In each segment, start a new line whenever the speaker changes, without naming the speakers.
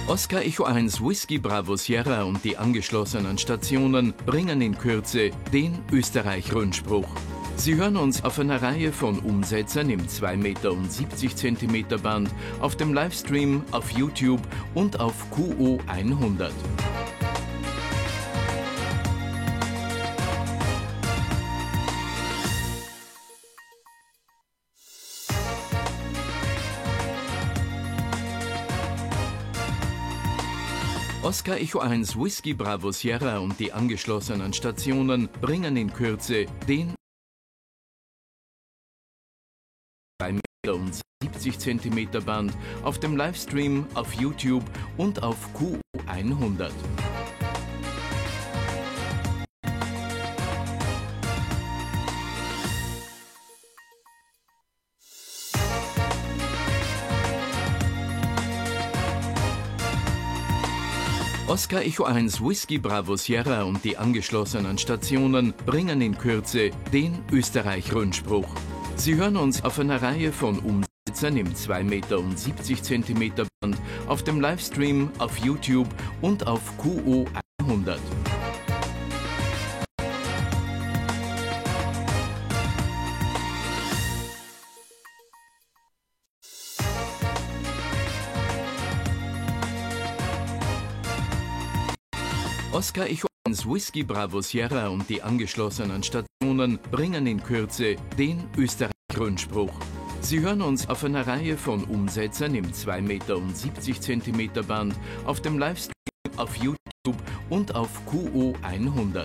Oscar Echo 1 Whisky Bravo Sierra und die angeschlossenen Stationen bringen in Kürze den Österreich-Rundspruch. Sie hören uns auf einer Reihe von Umsetzern im 2,70 Meter und 70 Zentimeter Band, auf dem Livestream, auf YouTube und auf QO 100. Oscar Echo 1 Whisky Bravo Sierra und die angeschlossenen Stationen bringen in Kürze den 2,70 Meter und 70 Zentimeter Band, auf dem Livestream, auf YouTube und auf QO 100. Oscar Echo 1 Whisky Bravo Sierra und die angeschlossenen Stationen bringen in Kürze den Österreich-Rundspruch. Sie hören uns auf einer Reihe von Umsetzern im 2,70 Meter und 70 Zentimeter Band, auf dem Livestream, auf YouTube und auf QO 100. Oscar Echo 1 Whisky Bravo Sierra und die angeschlossenen Stationen bringen in Kürze den Österreich-Rundspruch. Sie hören uns auf einer Reihe von Umsetzern im 2,70 Meter und 70 Zentimeter Band, auf dem Livestream, auf YouTube und auf QO 100.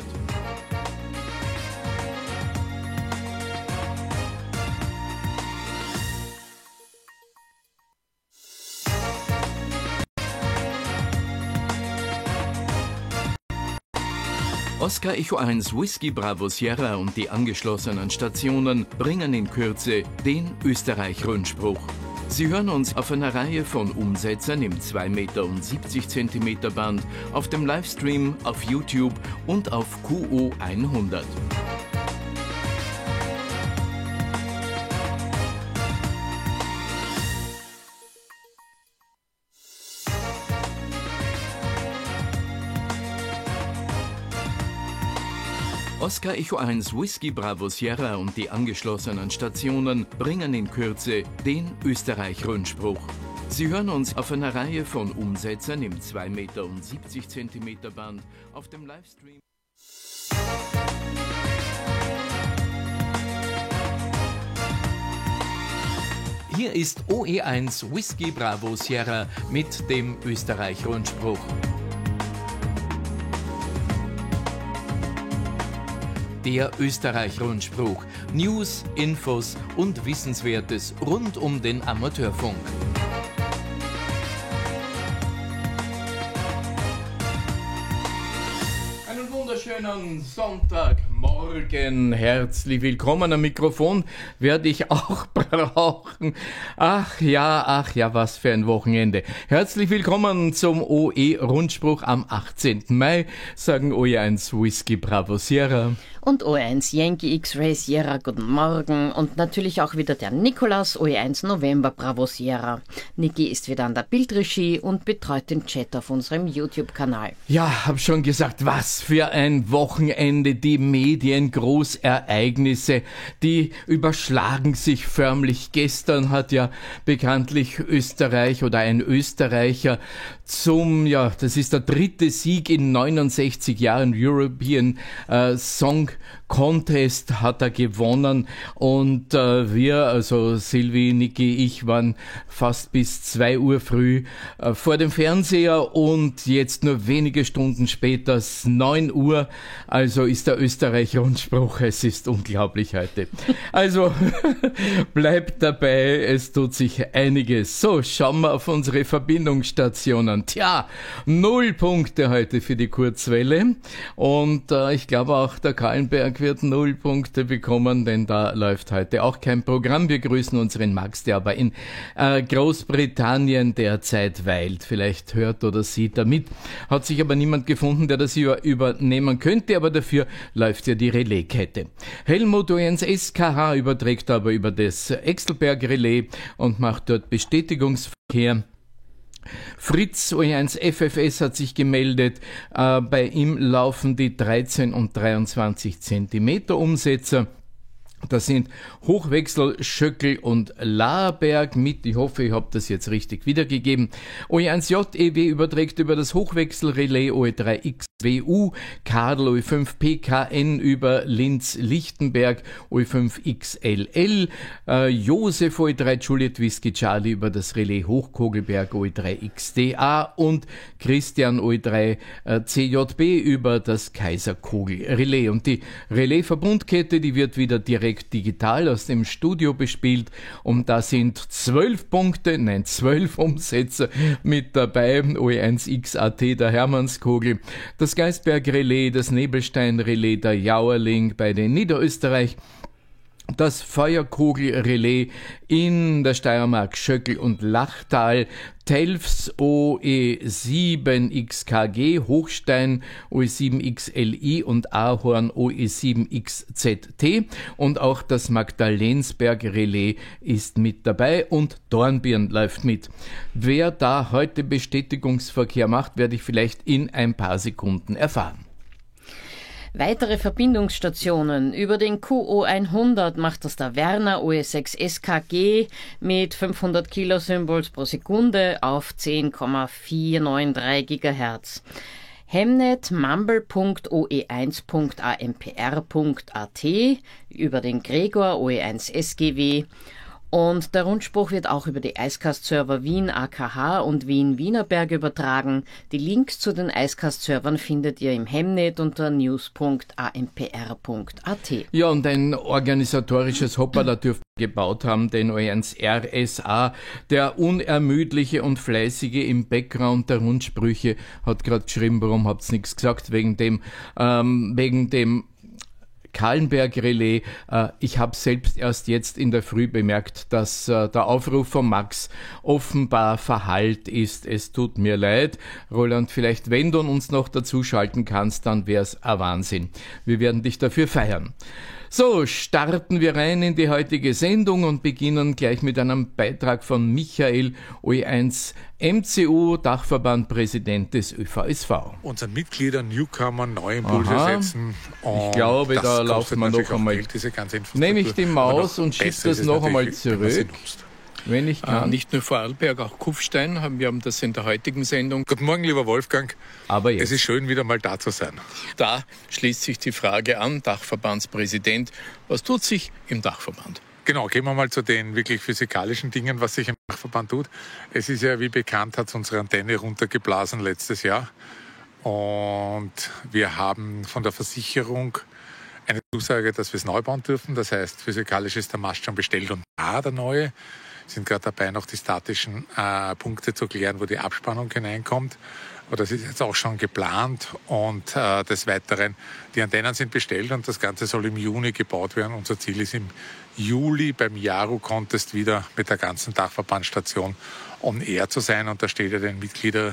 Oscar Echo 1 Whisky Bravo Sierra und die angeschlossenen Stationen bringen in Kürze den Österreich-Rundspruch. Sie hören uns auf einer Reihe von Umsetzern im 2,70 Meter und 70 Zentimeter Band, auf dem Livestream, auf YouTube und auf QO 100. Oscar Echo 1 Whisky Bravo Sierra und die angeschlossenen Stationen bringen in Kürze den Österreich-Rundspruch. Sie hören uns auf einer Reihe von Umsetzern im 2,70 Meter und 70 Zentimeter Band, auf dem Livestream. Hier ist OE1 Whisky Bravo Sierra mit dem Österreich-Rundspruch. Der Österreich-Rundspruch. News, Infos und Wissenswertes rund um den Amateurfunk. Einen wunderschönen Sonntagmorgen. Herzlich willkommen am Mikrofon. Werde ich auch brauchen. Ach ja, was für ein Wochenende. Herzlich willkommen zum OE-Rundspruch am 18. Mai, sagen OE1 Whisky Bravo Sierra.
Und OE1 Yankee X-Ray Sierra, guten Morgen. Und natürlich auch wieder der Nikolaus, OE1 November Bravo Sierra. Niki ist wieder an der Bildregie und betreut den Chat auf unserem YouTube-Kanal.
Ja, hab schon gesagt, was für ein Wochenende. Die Mediengroßereignisse, die überschlagen sich förmlich. Gestern hat ja bekanntlich Österreich oder ein Österreicher das ist der dritte Sieg in 69 Jahren European Song Contest hat er gewonnen und wir, also Silvi, Niki, ich waren fast bis 2 Uhr früh vor dem Fernseher und jetzt nur wenige Stunden später, 9 Uhr, also ist der Österreich-Rundspruch, es ist unglaublich heute. Also bleibt dabei, es tut sich einiges. So, schauen wir auf unsere Verbindungsstationen. Tja, 0 Punkte heute für die Kurzwelle und ich glaube auch der Kahlenberg wird 0 Punkte bekommen, denn da läuft heute auch kein Programm. Wir grüßen unseren Max, der aber in Großbritannien derzeit weilt. Vielleicht hört oder sieht er mit. Hat sich aber niemand gefunden, der das übernehmen könnte, aber dafür läuft ja die Relaiskette. Helmut OE1 SKH überträgt aber über das Exelberg Relais und macht dort Bestätigungsverkehr. Fritz OE1 FFS hat sich gemeldet. Bei ihm laufen die 13 und 23 Zentimeter Umsetzer. Das sind Hochwechsel, Schöckel und Laarberg mit, ich hoffe, ich habe das jetzt richtig wiedergegeben. OE1JEW überträgt über das Hochwechselrelais OE3XWU, Kadel OE5PKN über Linz-Lichtenberg OE5XLL, Josef OE3 Juliet Whisky Charlie über das Relais Hochkogelberg OE3XDA und Christian OE3 CJB über das Kaiserkogel-Relais. Und die Relais-Verbundkette, die wird wieder direkt digital aus dem Studio bespielt und da sind 12 Umsätze mit dabei. OE1XAT, der Hermannskogel, das Geisberg-Relais, das Nebelstein-Relais, der Jauerling bei den Niederösterreich, das Feuerkogel-Relais in der Steiermark Schöckel und Lachtal, Telfs OE7XKG, Hochstein OE7XLI und Ahorn OE7XZT und auch das Magdalensberg-Relais ist mit dabei und Dornbirn läuft mit. Wer da heute Bestätigungsverkehr macht, werde ich vielleicht in ein paar Sekunden erfahren.
Weitere Verbindungsstationen. Über den QO100 macht das der Werner OE6 SKG mit 500 Kilosymbols pro Sekunde auf 10,493 GHz. Hemnet mumble.oe1.ampr.at über den Gregor OE1 SGW. Und der Rundspruch wird auch über die Icecast-Server Wien AKH und Wien Wienerberg übertragen. Die Links zu den Icecast-Servern findet ihr im Hemnet unter news.ampr.at.
Ja, und ein organisatorisches Hopperla dürft ihr gebaut haben, den OE1 RSA. Der unermüdliche und fleißige im Background der Rundsprüche hat gerade geschrieben, warum habt's nichts gesagt, wegen dem Kahlenberg-Relais. Ich habe selbst erst jetzt in der Früh bemerkt, dass der Aufruf von Max offenbar verhallt ist. Es tut mir leid. Roland, vielleicht wenn du uns noch dazuschalten kannst, dann wär's ein Wahnsinn. Wir werden dich dafür feiern. So, starten wir rein in die heutige Sendung und beginnen gleich mit einem Beitrag von Michael, OE1 MCU, Dachverbandpräsident des ÖVSV.
Unseren Mitgliedern, Newcomern, neue Impulse setzen.
Ich glaube, da laufen wir noch einmal. Nehme ich die Maus und schiebe das noch einmal zurück. Wenn ich kann.
Nicht nur Vorarlberg, auch Kufstein. Wir haben das in der heutigen Sendung.
Guten Morgen, lieber Wolfgang.
Aber jetzt.
Es ist schön, wieder mal da zu sein.
Da schließt sich die Frage an, Dachverbandspräsident. Was tut sich im Dachverband?
Genau, gehen wir mal zu den wirklich physikalischen Dingen, was sich im Dachverband tut. Es ist ja, wie bekannt, hat unsere Antenne runtergeblasen letztes Jahr. Und wir haben von der Versicherung eine Zusage, dass wir es neu bauen dürfen. Das heißt, physikalisch ist der Mast schon bestellt und da der neue. Sind gerade dabei, noch die statischen Punkte zu klären, wo die Abspannung hineinkommt. Aber das ist jetzt auch schon geplant und des Weiteren, die Antennen sind bestellt und das Ganze soll im Juni gebaut werden. Unser Ziel ist im Juli beim Jaro-Contest wieder mit der ganzen Dachverbandstation on air zu sein und da steht ja den Mitgliedern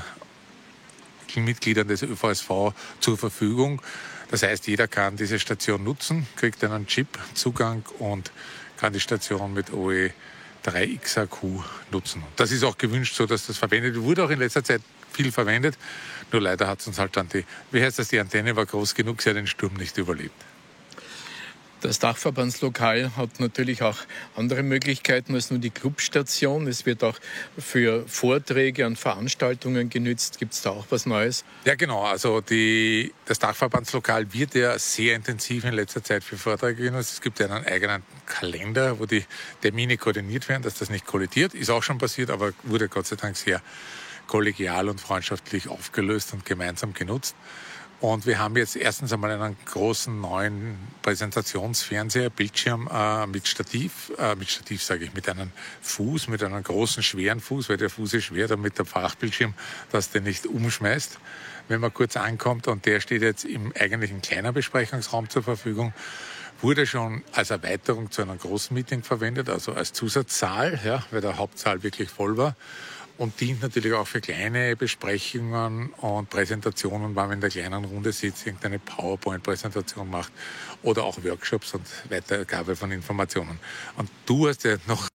des ÖVSV zur Verfügung. Das heißt, jeder kann diese Station nutzen, kriegt einen Chip, Zugang und kann die Station mit OE3XAQ nutzen. Das ist auch gewünscht, so dass das verwendet wird. Wurde auch in letzter Zeit viel verwendet. Nur leider hat es uns halt dann die Antenne war groß genug, sie hat den Sturm nicht überlebt.
Das Dachverbandslokal hat natürlich auch andere Möglichkeiten als nur die Clubstation. Es wird auch für Vorträge und Veranstaltungen genützt. Gibt es da auch was Neues?
Ja, genau. Also das Dachverbandslokal wird ja sehr intensiv in letzter Zeit für Vorträge genutzt. Es gibt ja einen eigenen Kalender, wo die Termine koordiniert werden, dass das nicht kollidiert. Ist auch schon passiert, aber wurde Gott sei Dank sehr kollegial und freundschaftlich aufgelöst und gemeinsam genutzt. Und wir haben jetzt erstens einmal einen großen neuen Präsentationsfernseher, Bildschirm mit Stativ sage ich, mit einem Fuß, mit einem großen, schweren Fuß, weil der Fuß ist schwer, damit der Flachbildschirm das den nicht umschmeißt, wenn man kurz ankommt. Und der steht jetzt im eigentlichen kleinen Besprechungsraum zur Verfügung. Wurde schon als Erweiterung zu einem großen Meeting verwendet, also als Zusatzsaal, ja, weil der Hauptsaal wirklich voll war. Und dient natürlich auch für kleine Besprechungen und Präsentationen, wenn man in der kleinen Runde sitzt, irgendeine PowerPoint-Präsentation macht oder auch Workshops und Weitergabe von Informationen. Und du hast ja noch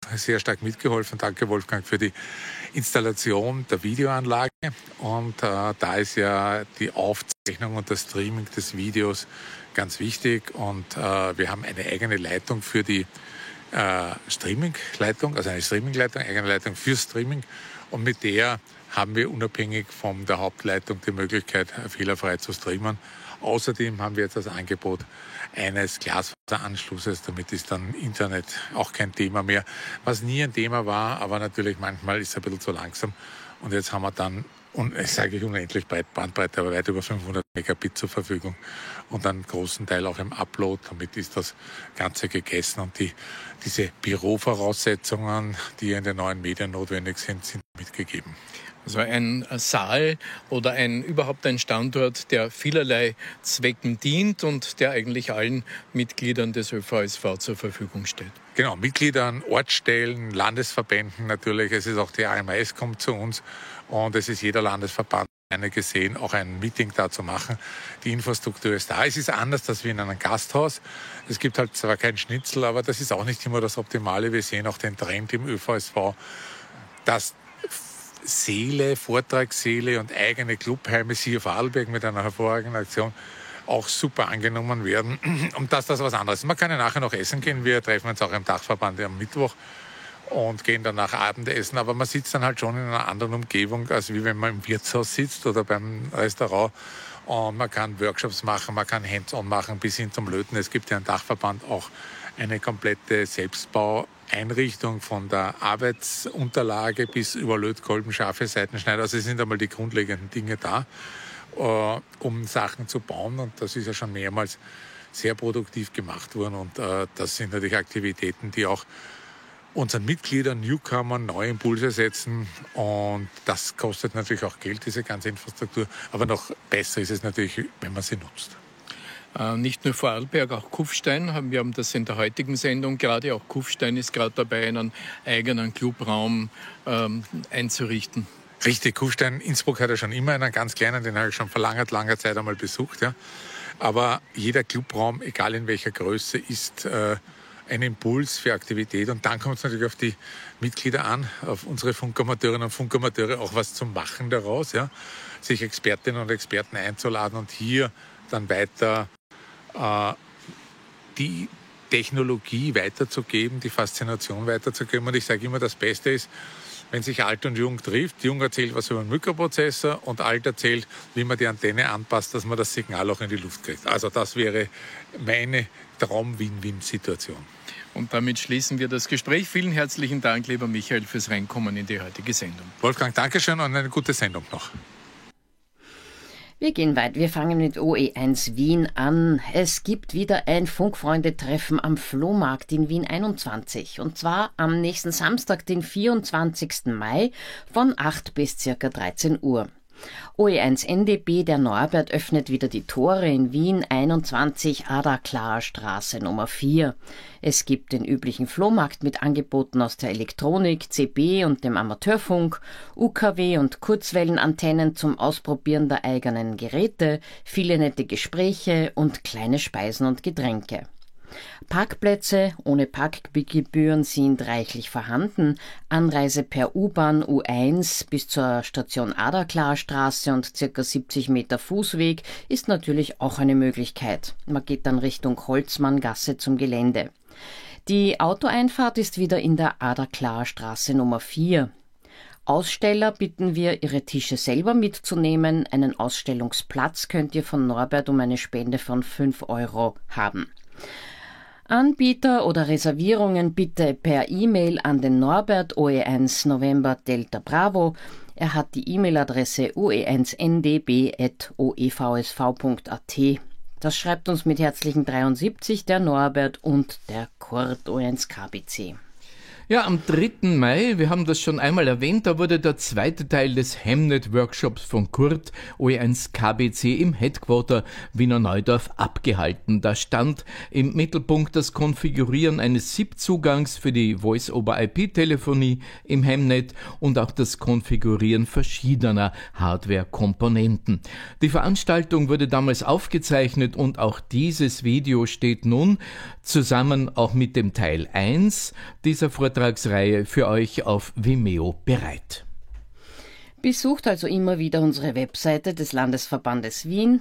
sehr stark mitgeholfen. Danke Wolfgang für die Installation der Videoanlage. Und da ist ja die Aufzeichnung und das Streaming des Videos ganz wichtig. Und wir haben eine eigene Leitung für die Streaming-Leitung, also eine Streaming-Leitung, eigene Leitung für Streaming. Und mit der haben wir unabhängig von der Hauptleitung die Möglichkeit, fehlerfrei zu streamen. Außerdem haben wir jetzt das Angebot eines Glasfaseranschlusses. Damit ist dann Internet auch kein Thema mehr, was nie ein Thema war, aber natürlich manchmal ist es ein bisschen zu langsam. Und jetzt haben wir dann, und ich sage unendlich Bandbreite, aber weit über 500 Megabit zur Verfügung und einen großen Teil auch im Upload. Damit ist das Ganze gegessen und diese Bürovoraussetzungen, die in den neuen Medien notwendig sind, sind mitgegeben.
Also ein Saal oder überhaupt ein Standort, der vielerlei Zwecken dient und der eigentlich allen Mitgliedern des ÖVSV zur Verfügung steht.
Genau, Mitgliedern, Ortsstellen, Landesverbänden natürlich. Es ist auch die AMS kommt zu uns und es ist jeder Landesverband gesehen, auch ein Meeting da zu machen. Die Infrastruktur ist da. Es ist anders als wie in einem Gasthaus. Es gibt halt zwar kein Schnitzel, aber das ist auch nicht immer das Optimale. Wir sehen auch den Trend im ÖVSV, dass Säle, Vortragssäle und eigene Clubheime, siehe Vorarlberg mit einer hervorragenden Aktion, auch super angenommen werden. Und das was anderes. Man kann ja nachher noch essen gehen. Wir treffen uns auch im Dachverband am Mittwoch und gehen danach Abendessen. Aber man sitzt dann halt schon in einer anderen Umgebung, als wie wenn man im Wirtshaus sitzt oder beim Restaurant. Und man kann Workshops machen, man kann Hands-on machen bis hin zum Löten. Es gibt ja im Dachverband auch eine komplette Selbstbaueinrichtung von der Arbeitsunterlage bis über Lötkolben, scharfe Seitenschneider. Also es sind einmal die grundlegenden Dinge da, um Sachen zu bauen. Und das ist ja schon mehrmals sehr produktiv gemacht worden. Und das sind natürlich Aktivitäten, die auch unseren Mitgliedern, Newcomern neue Impulse setzen. Und das kostet natürlich auch Geld, diese ganze Infrastruktur. Aber noch besser ist es natürlich, wenn man sie nutzt.
Nicht nur Vorarlberg, auch Kufstein. Wir haben das in der heutigen Sendung gerade. Auch Kufstein ist gerade dabei, einen eigenen Clubraum einzurichten.
Richtig, Kufstein, Innsbruck hat ja schon immer einen ganz kleinen, den habe ich schon vor langer Zeit einmal besucht. Ja. Aber jeder Clubraum, egal in welcher Größe, ist ein Impuls für Aktivität. Und dann kommt es natürlich auf die Mitglieder an, auf unsere Funkamateurinnen und Funkamateure auch was zu machen daraus. Ja. Sich Expertinnen und Experten einzuladen und hier dann weiter die Technologie weiterzugeben, die Faszination weiterzugeben. Und ich sage immer, das Beste ist, wenn sich Alt und Jung trifft. Jung erzählt was über den Mikroprozessor und Alt erzählt, wie man die Antenne anpasst, dass man das Signal auch in die Luft kriegt. Also das wäre meine Traum-Win-Win-Situation.
Und damit schließen wir das Gespräch. Vielen herzlichen Dank, lieber Michael, fürs Reinkommen in die heutige Sendung.
Wolfgang, Dankeschön und eine gute Sendung noch.
Wir gehen weiter. Wir fangen mit OE1 Wien an. Es gibt wieder ein Funkfreunde-Treffen am Flohmarkt in Wien 21. Und zwar am nächsten Samstag, den 24. Mai von 8 bis ca. 13 Uhr. OE1 NDB, der Norbert, öffnet wieder die Tore in Wien 21 Ada-Klarer Straße Nummer 4. Es gibt den üblichen Flohmarkt mit Angeboten aus der Elektronik, CB und dem Amateurfunk, UKW und Kurzwellenantennen zum Ausprobieren der eigenen Geräte, viele nette Gespräche und kleine Speisen und Getränke. Parkplätze ohne Parkgebühren sind reichlich vorhanden. Anreise per U-Bahn U1 bis zur Station Ada-Klarer Straße und ca. 70 Meter Fußweg ist natürlich auch eine Möglichkeit. Man geht dann Richtung Holzmanngasse zum Gelände. Die Autoeinfahrt ist wieder in der Ada-Klarer Straße Nummer 4. Aussteller bitten wir, ihre Tische selber mitzunehmen. Einen Ausstellungsplatz könnt ihr von Norbert um eine Spende von 5 € haben. Anbieter oder Reservierungen bitte per E-Mail an den Norbert OE1 November Delta Bravo. Er hat die E-Mail-Adresse oe1ndb@oevsv.at. Das schreibt uns mit herzlichen 73 der Norbert und der Kurt OE1 KBC.
Ja, am 3. Mai, wir haben das schon einmal erwähnt, da wurde der zweite Teil des Hemnet-Workshops von Kurt OE1 KBC im Headquarter Wiener Neudorf abgehalten. Da stand im Mittelpunkt das Konfigurieren eines SIP-Zugangs für die Voice-over-IP-Telefonie im Hemnet und auch das Konfigurieren verschiedener Hardware-Komponenten. Die Veranstaltung wurde damals aufgezeichnet und auch dieses Video steht nun zusammen auch mit dem Teil 1 dieser Vorträge Vortragsreihe für euch auf Vimeo bereit.
Besucht also immer wieder unsere Webseite des Landesverbandes Wien,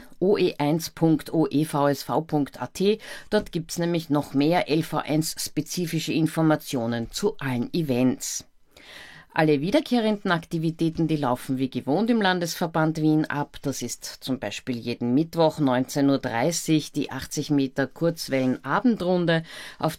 oe1.oevsv.at. Dort gibt es nämlich noch mehr LV1-spezifische Informationen zu allen Events. Alle wiederkehrenden Aktivitäten, die laufen wie gewohnt im Landesverband Wien ab. Das ist zum Beispiel jeden Mittwoch 19.30 Uhr die 80 Meter Kurzwellen-Abendrunde auf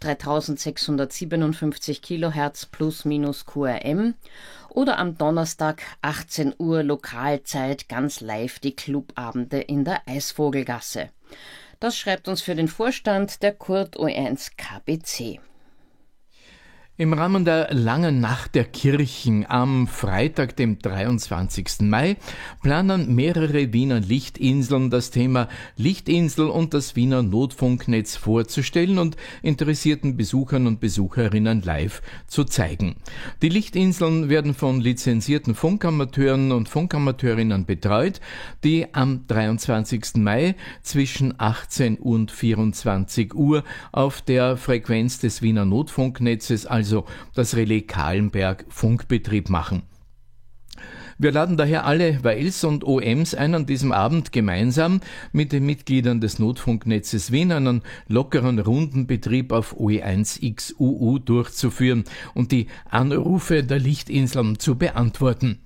3657 kHz plus minus QRM. Oder am Donnerstag 18 Uhr Lokalzeit ganz live die Clubabende in der Eisvogelgasse. Das schreibt uns für den Vorstand der Kurt OE1 KBC.
Im Rahmen der Langen Nacht der Kirchen am Freitag, dem 23. Mai, planen mehrere Wiener Lichtinseln das Thema Lichtinsel und das Wiener Notfunknetz vorzustellen und interessierten Besuchern und Besucherinnen live zu zeigen. Die Lichtinseln werden von lizenzierten Funkamateuren und Funkamateurinnen betreut, die am 23. Mai zwischen 18 und 24 Uhr auf der Frequenz des Wiener Notfunknetzes, also das Relais Kahlenberg, Funkbetrieb machen. Wir laden daher alle WAILs und OMs ein, an diesem Abend gemeinsam mit den Mitgliedern des Notfunknetzes Wien einen lockeren Rundenbetrieb auf OE1XUU durchzuführen und die Anrufe der Lichtinseln zu beantworten.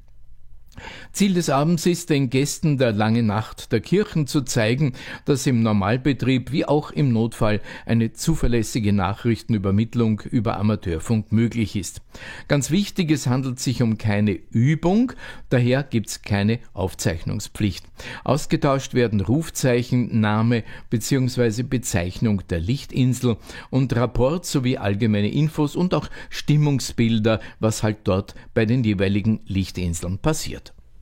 Ziel des Abends ist, den Gästen der Langen Nacht der Kirchen zu zeigen, dass im Normalbetrieb wie auch im Notfall eine zuverlässige Nachrichtenübermittlung über Amateurfunk möglich ist. Ganz wichtig, es handelt sich um keine Übung, daher gibt's keine Aufzeichnungspflicht. Ausgetauscht werden Rufzeichen, Name bzw. Bezeichnung der Lichtinsel und Rapport sowie allgemeine Infos und auch Stimmungsbilder, was halt dort bei den jeweiligen Lichtinseln passiert.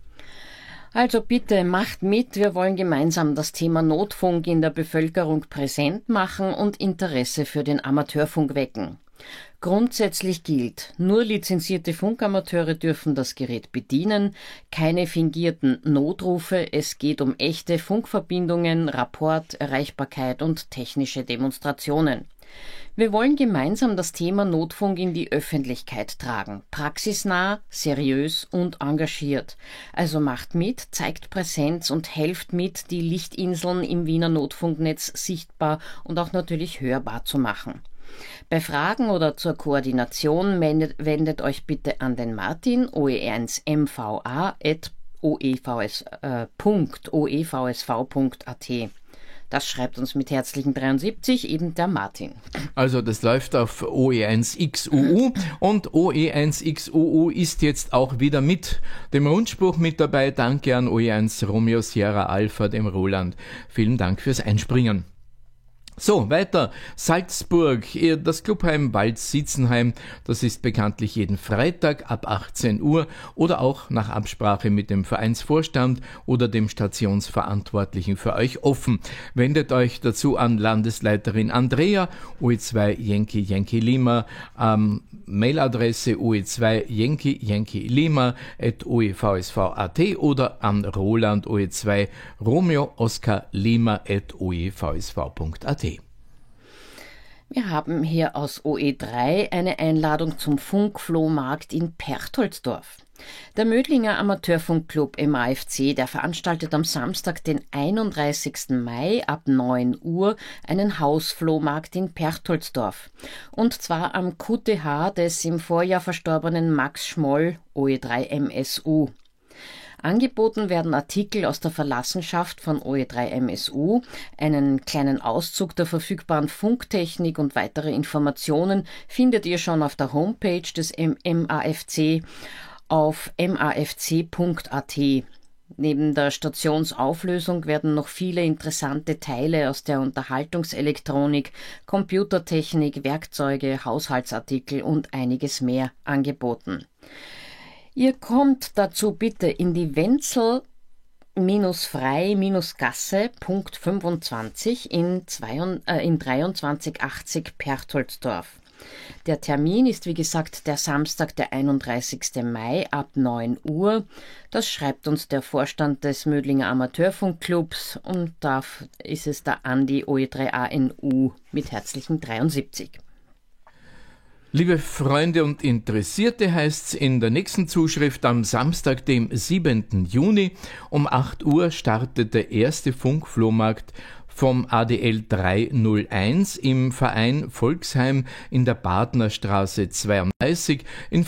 Also bitte macht mit, wir wollen gemeinsam das Thema Notfunk in der Bevölkerung präsent machen und Interesse für den Amateurfunk wecken. Grundsätzlich gilt, nur lizenzierte Funkamateure dürfen das Gerät bedienen, keine fingierten Notrufe, es geht um echte Funkverbindungen, Rapport, Erreichbarkeit und technische Demonstrationen. Wir wollen gemeinsam das Thema Notfunk in die Öffentlichkeit tragen. Praxisnah, seriös und engagiert. Also macht mit, zeigt Präsenz und helft mit, die Lichtinseln im Wiener Notfunknetz sichtbar und auch natürlich hörbar zu machen. Bei Fragen oder zur Koordination wendet euch bitte an den Martin, oe1mva@oevsv.at. Das schreibt uns mit herzlichen 73 eben der Martin.
Also das läuft auf OE1XUU und OE1XUU ist jetzt auch wieder mit dem Rundspruch mit dabei. Danke an OE1 Romeo Sierra Alpha, dem Roland. Vielen Dank fürs Einspringen. So, weiter. Salzburg, das Clubheim Wald-Sitzenheim, das ist bekanntlich jeden Freitag ab 18 Uhr oder auch nach Absprache mit dem Vereinsvorstand oder dem Stationsverantwortlichen für euch offen. Wendet euch dazu an Landesleiterin Andrea, OE2 Yankee Yankee Lima, Mailadresse OE2 Yankee Yankee Lima @oevsv.at oder an Roland OE2 Romeo Oscar Lima @oevsv.at.
Wir haben hier aus OE3 eine Einladung zum Funkflohmarkt in Perchtoldsdorf. Der Mödlinger Amateurfunkclub MAFC, der veranstaltet am Samstag, den 31. Mai ab 9 Uhr einen Hausflohmarkt in Perchtoldsdorf. Und zwar am QTH des im Vorjahr verstorbenen Max Schmoll, OE3 MSU. Angeboten werden Artikel aus der Verlassenschaft von OE3 MSU, einen kleinen Auszug der verfügbaren Funktechnik und weitere Informationen findet ihr schon auf der Homepage des MAFC auf mafc.at. Neben der Stationsauflösung werden noch viele interessante Teile aus der Unterhaltungselektronik, Computertechnik, Werkzeuge, Haushaltsartikel und einiges mehr angeboten. Ihr kommt dazu bitte in die Wenzel-Frei-Gasse Punkt 25 in 2380 Perchtoldsdorf. Der Termin ist wie gesagt der Samstag, der 31. Mai ab 9 Uhr. Das schreibt uns der Vorstand des Mödlinger Amateurfunkclubs und da ist es der Andi OE3ANU mit herzlichen 73.
Liebe Freunde und Interessierte, heißt's in der nächsten Zuschrift am Samstag, dem 7. Juni um 8 Uhr startet der erste Funkflohmarkt vom ADL 301 im Verein Volksheim in der Badnerstraße 32 in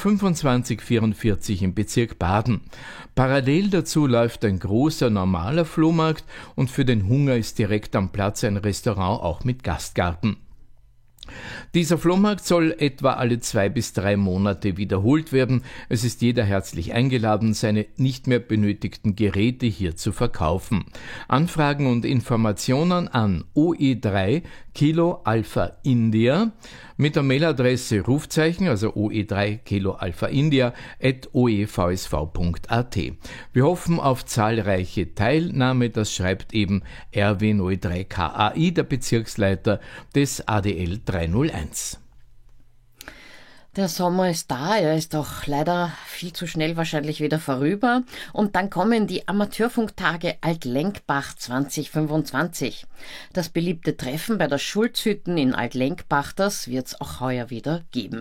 2544 im Bezirk Baden. Parallel dazu läuft ein großer normaler Flohmarkt und für den Hunger ist direkt am Platz ein Restaurant auch mit Gastgarten. Dieser Flohmarkt soll etwa alle 2 bis 3 Monate wiederholt werden. Es ist jeder herzlich eingeladen, seine nicht mehr benötigten Geräte hier zu verkaufen. Anfragen und Informationen an OE3 Kilo Alpha India mit der Mailadresse Rufzeichen, also OE3 Kilo Alpha India @oevsv.at. Wir hoffen auf zahlreiche Teilnahme, das schreibt eben Erwin OE3KAI, der Bezirksleiter des ADL 301.
Der Sommer ist da, er ist auch leider viel zu schnell wahrscheinlich wieder vorüber. Und dann kommen die Amateurfunktage Altlenkbach 2025. Das beliebte Treffen bei der Schulzhütten in Altlenkbach, das wird es auch heuer wieder geben.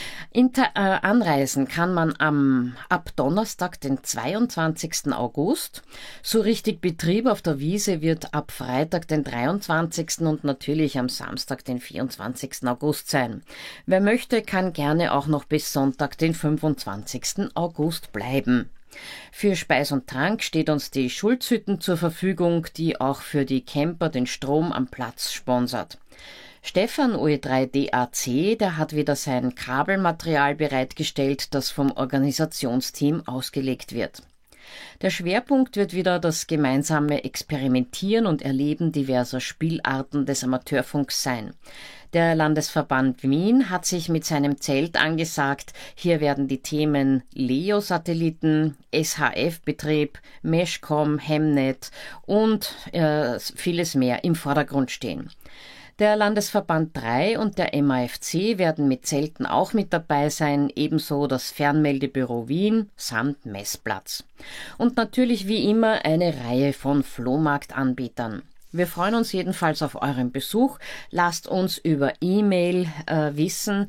Anreisen kann man ab Donnerstag, den 22. August. So richtig Betrieb auf der Wiese wird ab Freitag, den 23. und natürlich am Samstag, den 24. August sein. Wer möchte, kann gerne auch noch bis Sonntag, den 25. August bleiben. Für Speis und Trank steht uns die Schulzhütten zur Verfügung, die auch für die Camper den Strom am Platz sponsert. Stefan OE3DAC, der hat wieder sein Kabelmaterial bereitgestellt, das vom Organisationsteam ausgelegt wird. Der Schwerpunkt wird wieder das gemeinsame Experimentieren und Erleben diverser Spielarten des Amateurfunks sein. Der Landesverband Wien hat sich mit seinem Zelt angesagt, hier werden die Themen LEO-Satelliten, SHF-Betrieb, Meshcom, Hemnet und vieles mehr im Vordergrund stehen. Der Landesverband 3 und der MAFC werden mit Zelten auch mit dabei sein, ebenso das Fernmeldebüro Wien samt Messplatz. Und natürlich wie immer eine Reihe von Flohmarktanbietern. Wir freuen uns jedenfalls auf euren Besuch. Lasst uns über E-Mail wissen,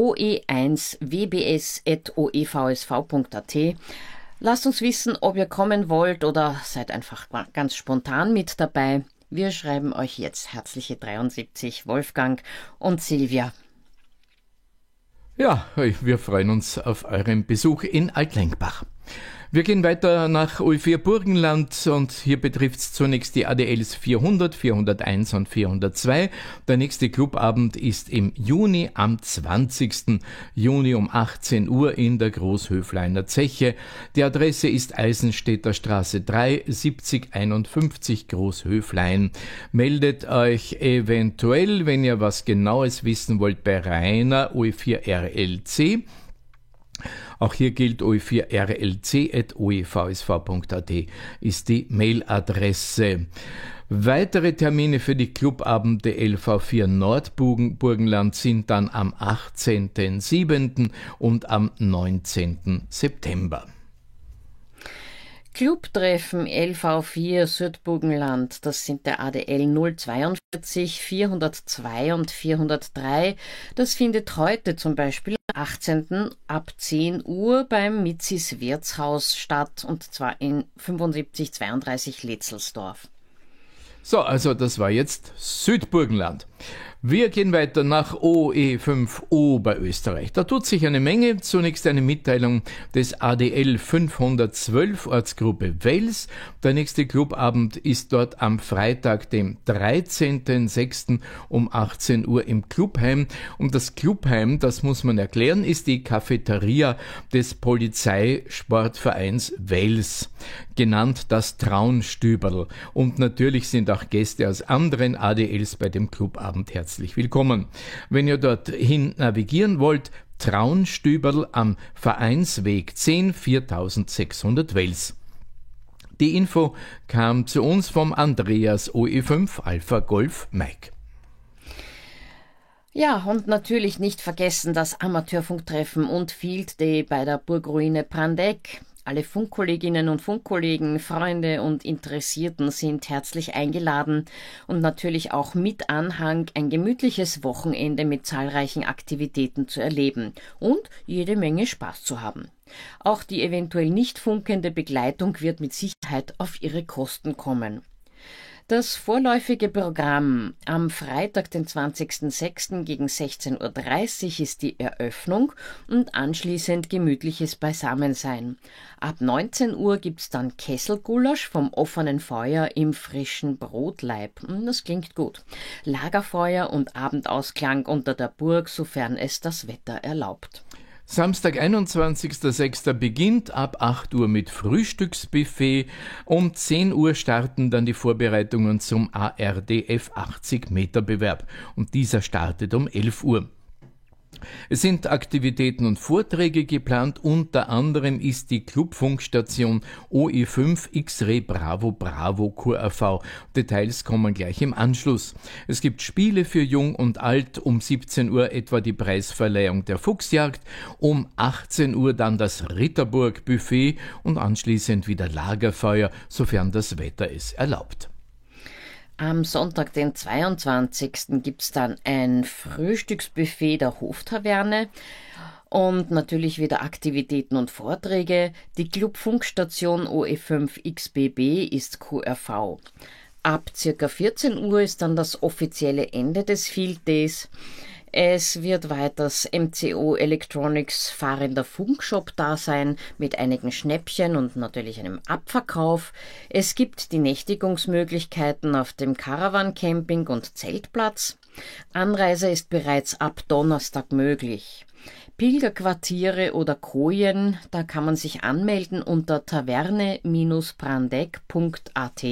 oe1wbs@oevsv.at. Lasst uns wissen, ob ihr kommen wollt oder seid einfach ganz spontan mit dabei. Wir schreiben euch jetzt herzliche 73, Wolfgang und Silvia.
Ja, wir freuen uns auf euren Besuch in Altlenkbach. Wir gehen weiter nach OE4 Burgenland und hier betrifft es zunächst die ADLs 400, 401 und 402. Der nächste Clubabend ist im Juni, am 20. Juni um 18 Uhr in der Großhöfleiner Zeche. Die Adresse ist Eisenstädter Straße 3, 7051 Großhöflein. Meldet euch eventuell, wenn ihr was Genaues wissen wollt, bei Rainer OE4 RLC. Auch hier gilt oe4rlc@oevsv.at ist die Mailadresse. Weitere Termine für die Clubabende LV4 Nordburgenland sind dann am 18.07. und am 19. September.
Clubtreffen LV4 Südburgenland, das sind der ADL 042, 402 und 403. Das findet heute zum Beispiel am 18. ab 10 Uhr beim Mitzis Wirtshaus statt, und zwar in 7532 Letzelsdorf.
So, also das war jetzt Südburgenland. Wir gehen weiter nach OE5 Oberösterreich. Da tut sich eine Menge. Zunächst eine Mitteilung des ADL 512 Ortsgruppe Wels. Der nächste Clubabend ist dort am Freitag, dem 13.06. um 18 Uhr im Clubheim. Und das Clubheim, das muss man erklären, ist die Cafeteria des Polizeisportvereins Wels, genannt das Traunstüberl. Und natürlich sind auch Gäste aus anderen ADLs bei dem Clubabend herzlich willkommen. Wenn ihr dorthin navigieren wollt, Traunstüberl am Vereinsweg 10 4600 Wels. Die Info kam zu uns vom Andreas OE5 Alpha Golf Mike.
Ja, und natürlich nicht vergessen das Amateurfunktreffen und Field Day bei der Burgruine Prandeck. Alle Funkkolleginnen und Funkkollegen, Freunde und Interessierten sind herzlich eingeladen und natürlich auch mit Anhang ein gemütliches Wochenende mit zahlreichen Aktivitäten zu erleben und jede Menge Spaß zu haben. Auch die eventuell nicht funkende Begleitung wird mit Sicherheit auf ihre Kosten kommen. Das vorläufige Programm am Freitag, den 20.06. gegen 16.30 Uhr ist die Eröffnung und anschließend gemütliches Beisammensein. Ab 19 Uhr gibt's dann Kesselgulasch vom offenen Feuer im frischen Brotleib. Das klingt gut. Lagerfeuer und Abendausklang unter der Burg, sofern es das Wetter erlaubt.
Samstag, 21.06. beginnt ab 8 Uhr mit Frühstücksbuffet. Um 10 Uhr starten dann die Vorbereitungen zum ARDF 80-Meter-Bewerb. Und dieser startet um 11 Uhr. Es sind Aktivitäten und Vorträge geplant, unter anderem ist die Clubfunkstation OE5 X-Ray Bravo Bravo QRV. Details kommen gleich im Anschluss. Es gibt Spiele für Jung und Alt, um 17 Uhr etwa die Preisverleihung der Fuchsjagd, um 18 Uhr dann das Ritterburg Buffet und anschließend wieder Lagerfeuer, sofern das Wetter es erlaubt.
Am Sonntag, den 22. gibt's dann ein Frühstücksbuffet der Hoftaverne und natürlich wieder Aktivitäten und Vorträge. Die Clubfunkstation OE5 XBB ist QRV. Ab ca. 14 Uhr ist dann das offizielle Ende des Field Days. Es wird weiters MCO Electronics fahrender Funkshop da sein, mit einigen Schnäppchen und natürlich einem Abverkauf. Es gibt die Nächtigungsmöglichkeiten auf dem Caravan Camping und Zeltplatz. Anreise ist bereits ab Donnerstag möglich. Pilgerquartiere oder Kojen, da kann man sich anmelden unter taverne-brandeck.at.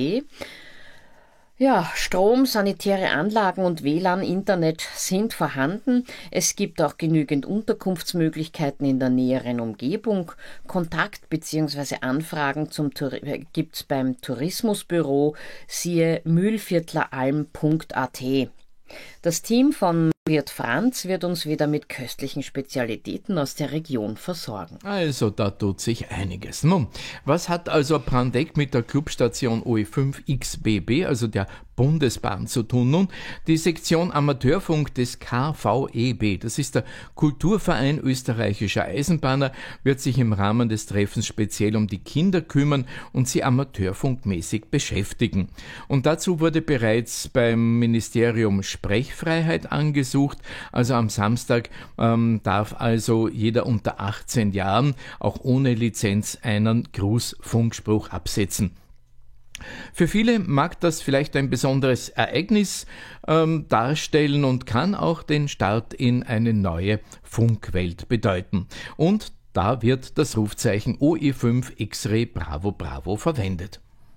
Ja, Strom, sanitäre Anlagen und WLAN-Internet sind vorhanden. Es gibt auch genügend Unterkunftsmöglichkeiten in der näheren Umgebung. Kontakt bzw. Anfragen gibt's beim Tourismusbüro, siehe mühlviertleralm.at. Das Team von Wirt Franz wird uns wieder mit köstlichen Spezialitäten aus der Region versorgen.
Also da tut sich einiges. Nun, was hat also Brandeck mit der Clubstation OE5 XBB, also der Bundesbahn, zu tun? Nun, die Sektion Amateurfunk des KVEB, das ist der Kulturverein österreichischer Eisenbahner, wird sich im Rahmen des Treffens speziell um die Kinder kümmern und sie amateurfunkmäßig beschäftigen. Und dazu wurde bereits beim Ministerium Sprechfreiheit angesucht. Also am Samstag darf also jeder unter 18 Jahren auch ohne Lizenz einen Grußfunkspruch absetzen. Für viele mag das vielleicht ein besonderes Ereignis darstellen und kann auch den Start in eine neue Funkwelt bedeuten. Und da wird das Rufzeichen OE5 X-Ray Bravo Bravo verwendet.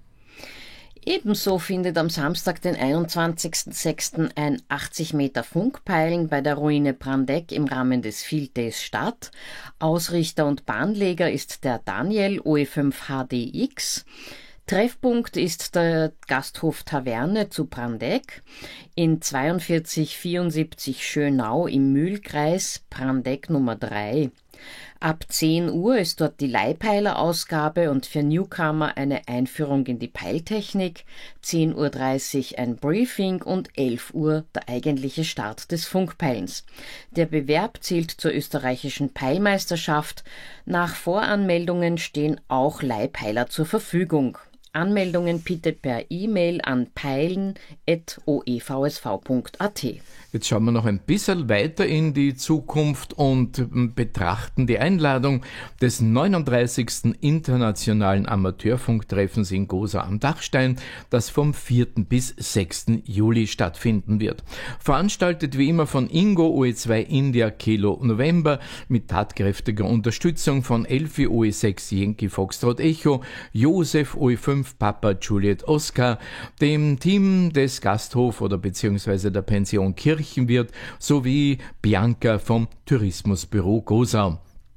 Ebenso findet am Samstag, den 21.06. ein 80 Meter Funkpeilen bei der Ruine Brandeck im Rahmen des Field Days statt. Ausrichter und Bahnleger ist der Daniel OE5 HDX. Treffpunkt ist der Gasthof Taverne zu Brandeck in 4274 Schönau im Mühlkreis, Brandeck Nummer 3. Ab 10 Uhr ist dort die Leihpeilerausgabe und für Newcomer eine Einführung in die Peiltechnik, 10.30 Uhr ein Briefing und 11 Uhr der eigentliche Start des Funkpeilens. Der Bewerb zählt zur österreichischen Peilmeisterschaft. Nach Voranmeldungen stehen auch Leihpeiler zur Verfügung. Anmeldungen bitte per E-Mail an peilen@oevsv.at.
Jetzt schauen wir noch ein bisschen weiter in die Zukunft und betrachten die Einladung des 39. Internationalen Amateurfunktreffens in Gosa am Dachstein, das vom 4. bis 6. Juli stattfinden wird. Veranstaltet wie immer von Ingo OE2 India Kilo November mit tatkräftiger Unterstützung von Elfi OE6 Yankee Foxtrot Echo, Josef OE5 Papa Juliet Oscar, dem Team des Gasthof oder beziehungsweise der Pension Kirchenwirt sowie Bianca vom Tourismusbüro Gosau.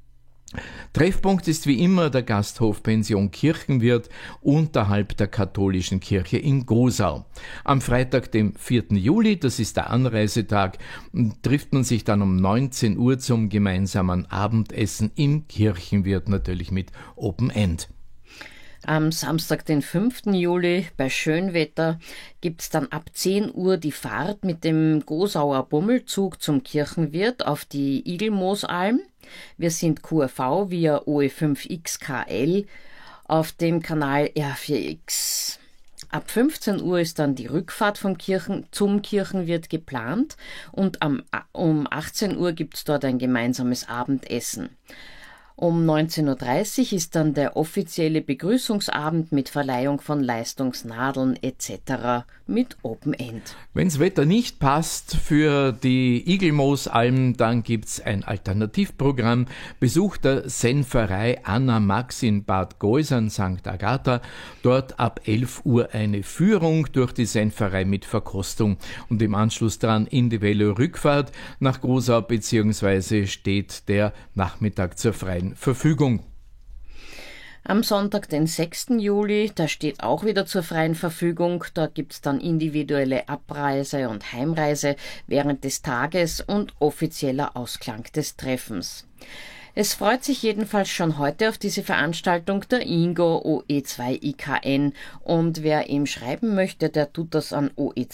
Treffpunkt ist wie immer der Gasthof Pension Kirchenwirt unterhalb der katholischen Kirche in Gosau. Am Freitag, dem 4. Juli, das ist der Anreisetag, trifft man sich dann um 19 Uhr zum gemeinsamen Abendessen im Kirchenwirt, natürlich mit Open End.
Am Samstag, den 5. Juli, bei Schönwetter, gibt's dann ab 10 Uhr die Fahrt mit dem Gosauer Bummelzug zum Kirchenwirt auf die Igelmoosalm. Wir sind QRV via OE5XKL auf dem Kanal R4X. Ab 15 Uhr ist dann die Rückfahrt zum Kirchenwirt geplant und um 18 Uhr gibt's dort ein gemeinsames Abendessen. Um 19.30 Uhr ist dann der offizielle Begrüßungsabend mit Verleihung von Leistungsnadeln etc. mit Open End.
Wenn's Wetter nicht passt für die Igelmoosalm, dann gibt's ein Alternativprogramm. Besuch der Senferei Anna Max in Bad Goisern, St. Agatha. Dort ab 11 Uhr eine Führung durch die Senferei mit Verkostung und im Anschluss dran individuelle Rückfahrt nach Gosau, beziehungsweise steht der Nachmittag zur freien Verfügung.
Am Sonntag, den 6. Juli, da steht auch wieder zur freien Verfügung. Da gibt's dann individuelle Abreise und Heimreise während des Tages und offizieller Ausklang des Treffens. Es freut sich jedenfalls schon heute auf diese Veranstaltung der Ingo OE2IKN und wer ihm schreiben möchte, der tut das an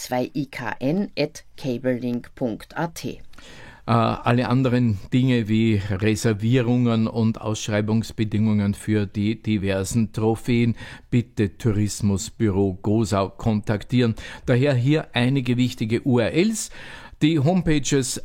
oe2ikn@cabelink.at.
Alle anderen Dinge wie Reservierungen und Ausschreibungsbedingungen für die diversen Trophäen bitte Tourismusbüro Gosau kontaktieren. Daher hier einige wichtige URLs. Die Homepages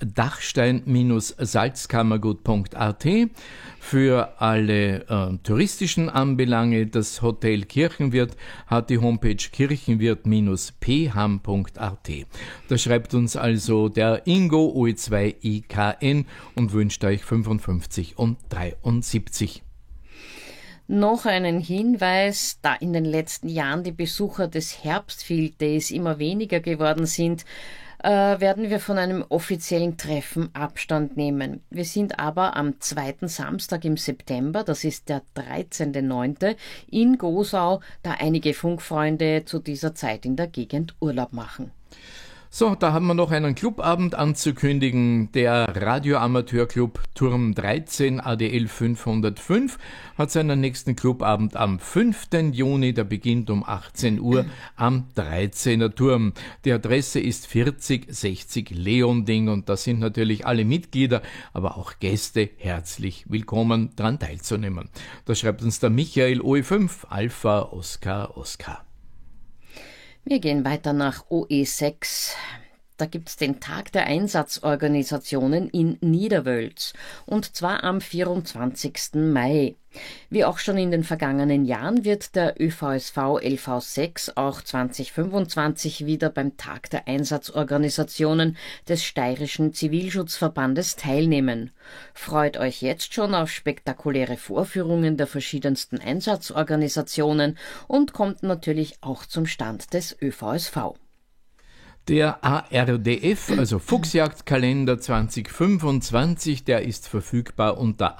dachstein-salzkammergut.at für alle touristischen Anbelange. Das Hotel Kirchenwirt hat die Homepage kirchenwirt-pham.at. Da schreibt uns also der Ingo OE2IKN und wünscht euch 55 und 73.
Noch einen Hinweis, da in den letzten Jahren die Besucher des Herbstfield Days immer weniger geworden sind, werden wir von einem offiziellen Treffen Abstand nehmen. Wir sind aber am 2. Samstag im September, das ist der 13.09. in Gosau, da einige Funkfreunde zu dieser Zeit in der Gegend Urlaub machen.
So, da haben wir noch einen Clubabend anzukündigen. Der Radioamateurclub Turm 13 ADL 505 hat seinen nächsten Clubabend am 5. Juni. Der beginnt um 18 Uhr am 13er Turm. Die Adresse ist 4060 Leonding und da sind natürlich alle Mitglieder, aber auch Gäste herzlich willkommen, daran teilzunehmen. Da schreibt uns der Michael OE5 Alpha Oscar Oscar.
Wir gehen weiter nach OE6. Da gibt's den Tag der Einsatzorganisationen in Niederwölz und zwar am 24. Mai. Wie auch schon in den vergangenen Jahren wird der ÖVSV LV6 auch 2025 wieder beim Tag der Einsatzorganisationen des Steirischen Zivilschutzverbandes teilnehmen. Freut euch jetzt schon auf spektakuläre Vorführungen der verschiedensten Einsatzorganisationen und kommt natürlich auch zum Stand des ÖVSV.
Der ARDF, also Fuchsjagdkalender 2025, der ist verfügbar unter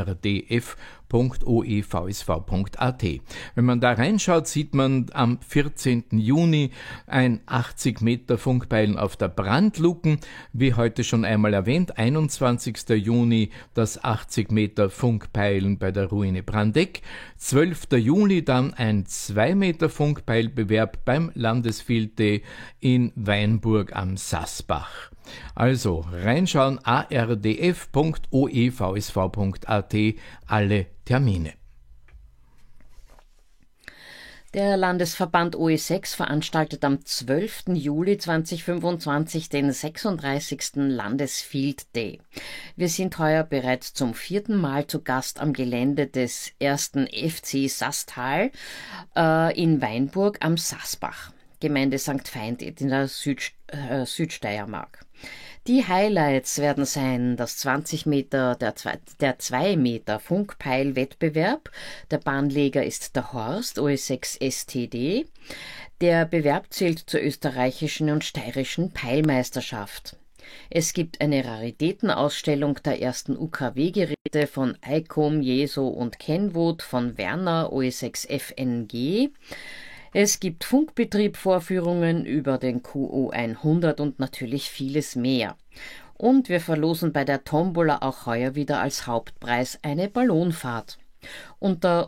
ardf.oevsv.at. Wenn man da reinschaut, sieht man am 14. Juni ein 80 Meter Funkpeilen auf der Brandluken. Wie heute schon einmal erwähnt, 21. Juni das 80 Meter Funkpeilen bei der Ruine Brandeck. 12. Juli dann ein 2 Meter Funkpeilbewerb beim Landesfield Day in Weinburg am Sassbach. Also reinschauen, ardf.oevsv.at, alle Termine.
Der Landesverband OE6 veranstaltet am 12. Juli 2025 den 36. Landesfield Day. Wir sind heuer bereits zum 4. Mal zu Gast am Gelände des 1. FC Sasstal in Weinburg am Sassbach, Gemeinde St. Veindit in der Südsteiermark. Die Highlights werden sein der 2 Meter Funkpeil-Wettbewerb. Der Bahnleger ist der Horst OE6 STD. Der Bewerb zählt zur österreichischen und steirischen Peilmeisterschaft. Es gibt eine Raritätenausstellung der ersten UKW-Geräte von ICOM, Jeso und Kenwood von Werner OE6FNG. Es gibt Funkbetrieb-Vorführungen über den QO100 und natürlich vieles mehr. Und wir verlosen bei der Tombola auch heuer wieder als Hauptpreis eine Ballonfahrt. Unter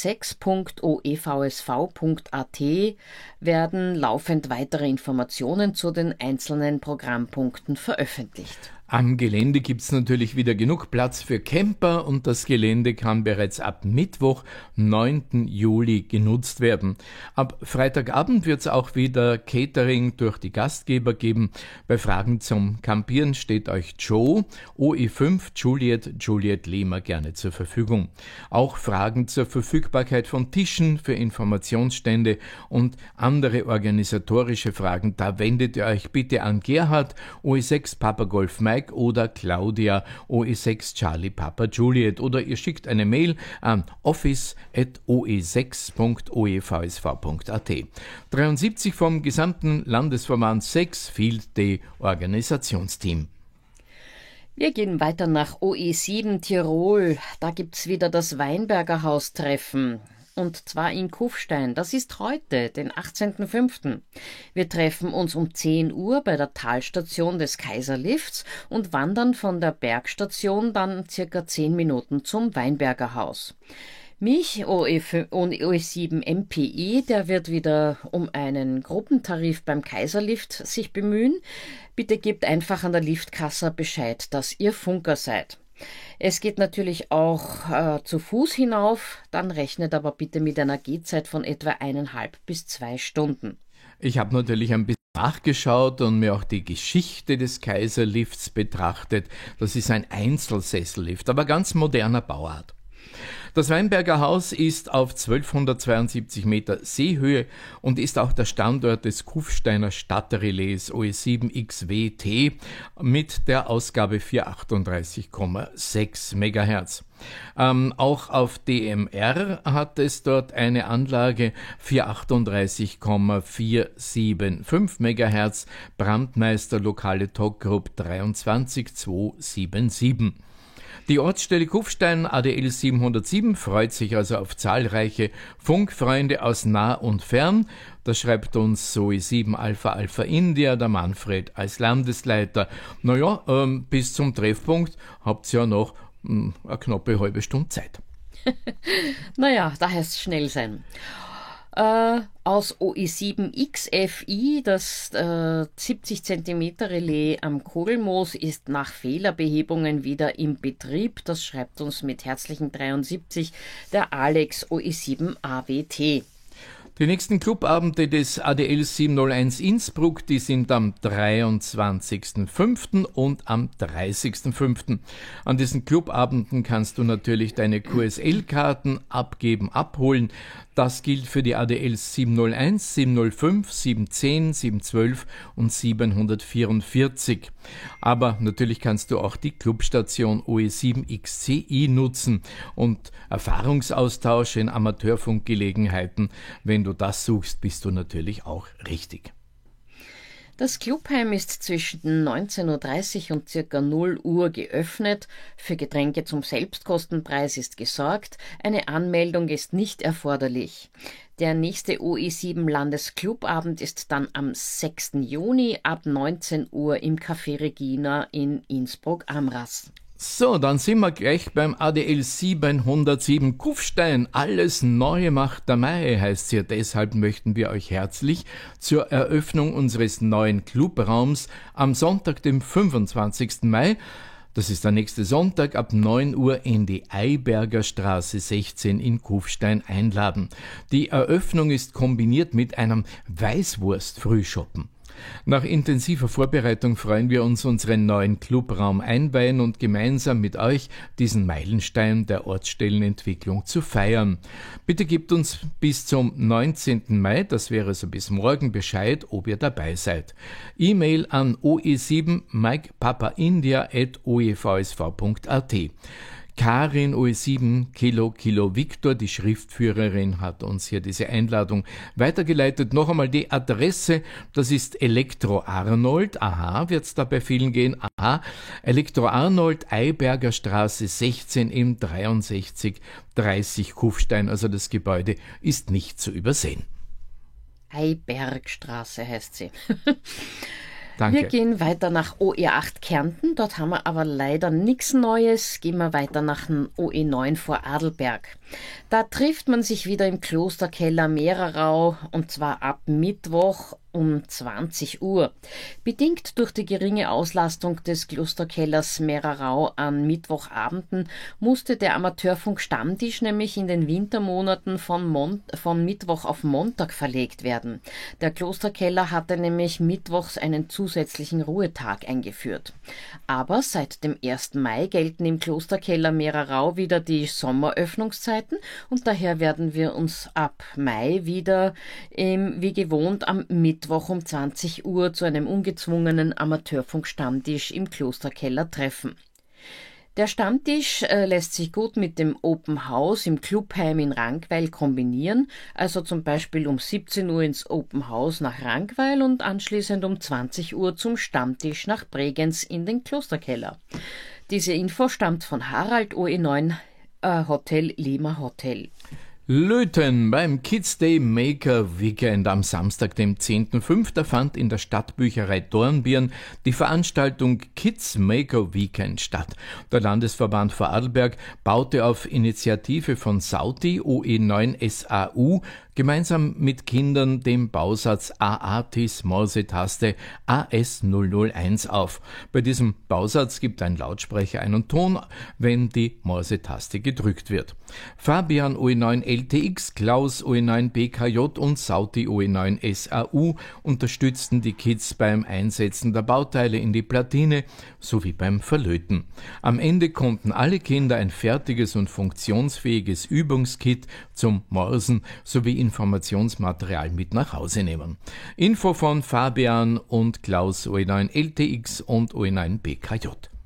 oe6.oevsv.at werden laufend weitere Informationen zu den einzelnen Programmpunkten veröffentlicht.
Am Gelände gibt's natürlich wieder genug Platz für Camper und das Gelände kann bereits ab Mittwoch, 9. Juli genutzt werden. Ab Freitagabend wird's auch wieder Catering durch die Gastgeber geben. Bei Fragen zum Campieren steht euch Joe, OE5 Juliet Lima gerne zur Verfügung. Auch Fragen zur Verfügbarkeit von Tischen für Informationsstände und andere organisatorische Fragen, da wendet ihr euch bitte an Gerhard, OE6 Papa Golf Mike oder Claudia, OE6 Charlie Papa Juliet, oder ihr schickt eine Mail an office@oe6.oevsv.at. 73 vom gesamten Landesverband 6 Field Day Organisationsteam.
Wir gehen weiter nach OE7 Tirol. Da gibt's wieder das Weinberger Haustreffen. Und zwar in Kufstein. Das ist heute, den 18.05. Wir treffen uns um 10 Uhr bei der Talstation des Kaiserlifts und wandern von der Bergstation dann circa 10 Minuten zum Weinberger Haus. Mich, OE7 MPI, der wird wieder um einen Gruppentarif beim Kaiserlift sich bemühen. Bitte gebt einfach an der Liftkasse Bescheid, dass ihr Funker seid. Es geht natürlich auch zu Fuß hinauf, dann rechnet aber bitte mit einer Gehzeit von etwa 1,5 bis 2 Stunden.
Ich habe natürlich ein bisschen nachgeschaut und mir auch die Geschichte des Kaiserlifts betrachtet. Das ist ein Einzelsessellift, aber ganz moderner Bauart. Das Weinberger Haus ist auf 1272 Meter Seehöhe und ist auch der Standort des Kufsteiner Stadtrelais OE7XWT mit der Ausgabe 438,6 MHz. Auch auf DMR hat es dort eine Anlage 438,475 MHz, Brandmeister Lokale Talk Group 23277. Die Ortsstelle Kufstein ADL 707 freut sich also auf zahlreiche Funkfreunde aus nah und fern. Das schreibt uns OE7 Alpha Alpha India, der Manfred als Landesleiter. Bis zum Treffpunkt habt ihr ja noch eine knappe halbe Stunde Zeit.
Da heißt es schnell sein. Aus OE7XFI, das 70 cm Relais am Kogelmoos, ist nach Fehlerbehebungen wieder im Betrieb. Das schreibt uns mit herzlichen 73 der Alex OE7 AWT.
Die nächsten Clubabende des ADL 701 Innsbruck, die sind am 23.05. und am 30.05. An diesen Clubabenden kannst du natürlich deine QSL-Karten abholen. Das gilt für die ADL 701, 705, 710, 712 und 744. Aber natürlich kannst du auch die Clubstation OE7XCI nutzen und Erfahrungsaustausch in Amateurfunkgelegenheiten. Wenn du das suchst, bist du natürlich auch richtig.
Das Clubheim ist zwischen 19.30 Uhr und ca. 0 Uhr geöffnet. Für Getränke zum Selbstkostenpreis ist gesorgt. Eine Anmeldung ist nicht erforderlich. Der nächste OE7 Landesclubabend ist dann am 6. Juni ab 19 Uhr im Café Regina in Innsbruck-Amras.
So, dann sind wir gleich beim ADL 707 Kufstein. Alles Neue macht der Mai, heißt hier. Deshalb möchten wir euch herzlich zur Eröffnung unseres neuen Clubraums am Sonntag, dem 25. Mai, das ist der nächste Sonntag, ab 9 Uhr in die Eiberger Straße 16 in Kufstein einladen. Die Eröffnung ist kombiniert mit einem Weißwurst-Frühschoppen. Nach intensiver Vorbereitung freuen wir uns, unseren neuen Clubraum einweihen und gemeinsam mit euch diesen Meilenstein der Ortsstellenentwicklung zu feiern. Bitte gebt uns bis zum 19. Mai, das wäre so bis morgen, Bescheid, ob ihr dabei seid. E-Mail an oe7 mikepapaindia@oevsv.at. Karin OE7 Kilo Victor, die Schriftführerin, hat uns hier diese Einladung weitergeleitet. Noch einmal die Adresse, das ist Elektro Arnold, aha, wird es da bei vielen gehen, aha, Elektro Arnold, Eiberger Straße 16 im 6330 Kufstein, also das Gebäude ist nicht zu übersehen.
Eibergstraße heißt sie.
Danke.
Wir gehen weiter nach OE8 Kärnten, dort haben wir aber leider nichts Neues. Gehen wir weiter nach dem OE9 vor Adelberg. Da trifft man sich wieder im Klosterkeller Mehrerau und zwar ab Mittwoch um 20 Uhr. Bedingt durch die geringe Auslastung des Klosterkellers Mehrerau an Mittwochabenden musste der Amateurfunk-Stammtisch nämlich in den Wintermonaten von Mittwoch auf Montag verlegt werden. Der Klosterkeller hatte nämlich mittwochs einen zusätzlichen Ruhetag eingeführt. Aber seit dem 1. Mai gelten im Klosterkeller Mehrerau wieder die Sommeröffnungszeiten und daher werden wir uns ab Mai wieder wie gewohnt am Mittwoch um 20 Uhr zu einem ungezwungenen Amateurfunk-Stammtisch im Klosterkeller treffen. Der Stammtisch lässt sich gut mit dem Open House im Clubheim in Rankweil kombinieren, also zum Beispiel um 17 Uhr ins Open House nach Rankweil und anschließend um 20 Uhr zum Stammtisch nach Bregenz in den Klosterkeller. Diese Info stammt von Harald OE9 Hotel Lima Hotel.
Löten beim Kids Day Maker Weekend am Samstag, dem 10.05. fand in der Stadtbücherei Dornbirn die Veranstaltung Kids Maker Weekend statt. Der Landesverband Vorarlberg baute auf Initiative von Sauti OE9 SAU gemeinsam mit Kindern den Bausatz AATIS Morsetaste AS001 auf. Bei diesem Bausatz gibt ein Lautsprecher einen Ton, wenn die Morsetaste gedrückt wird. Fabian OE9 LTX, Klaus OE9 BKJ und Sauti OE9 SAU unterstützten die Kids beim Einsetzen der Bauteile in die Platine sowie beim Verlöten. Am Ende konnten alle Kinder ein fertiges und funktionsfähiges Übungskit zum Morsen sowie Informationsmaterial mit nach Hause nehmen. Info von Fabian und Klaus OE9 LTX und OE9 BKJ.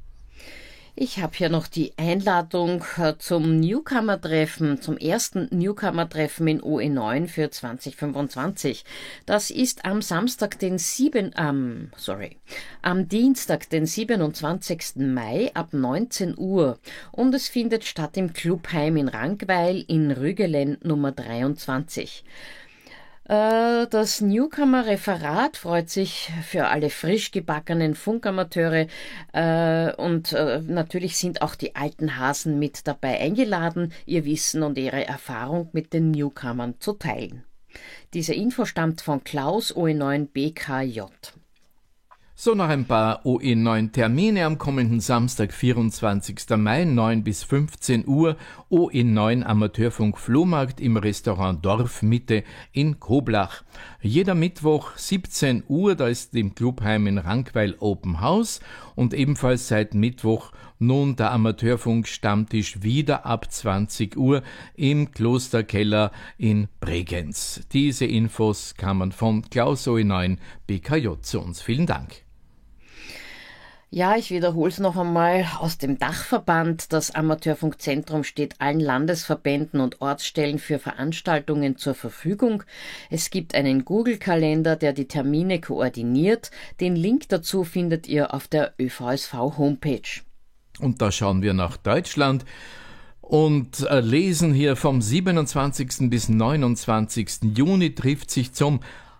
Ich habe hier noch die Einladung zum Newcomer-Treffen, zum ersten Newcomer-Treffen in OE9 für 2025. Das ist am Dienstag, den 27. Mai ab 19 Uhr und es findet statt im Clubheim in Rankweil in Rügelen Nummer 23. Das Newcomer-Referat freut sich für alle frisch gebackenen Funkamateure und natürlich sind auch die alten Hasen mit dabei eingeladen, ihr Wissen und ihre Erfahrung mit den Newcomern zu teilen. Diese Info stammt von Klaus OE9 BKJ.
So noch ein paar OE9 Termine am kommenden Samstag, 24. Mai, 9 bis 15 Uhr, OE9 Amateurfunk Flohmarkt im Restaurant Dorfmitte in Koblach. Jeder Mittwoch 17 Uhr, da ist im Clubheim in Rankweil Open House und ebenfalls seit Mittwoch nun der Amateurfunk Stammtisch wieder ab 20 Uhr im Klosterkeller in Bregenz. Diese Infos kamen von Klaus OE9 BKJ zu uns. Vielen Dank.
Ja, ich wiederhole es noch einmal. Aus dem Dachverband, das Amateurfunkzentrum steht allen Landesverbänden und Ortsstellen für Veranstaltungen zur Verfügung. Es gibt einen Google-Kalender, der die Termine koordiniert. Den Link dazu findet ihr auf der ÖVSV-Homepage. Und
da schauen wir nach Deutschland und lesen hier vom 27. bis 29. Juni trifft sich zum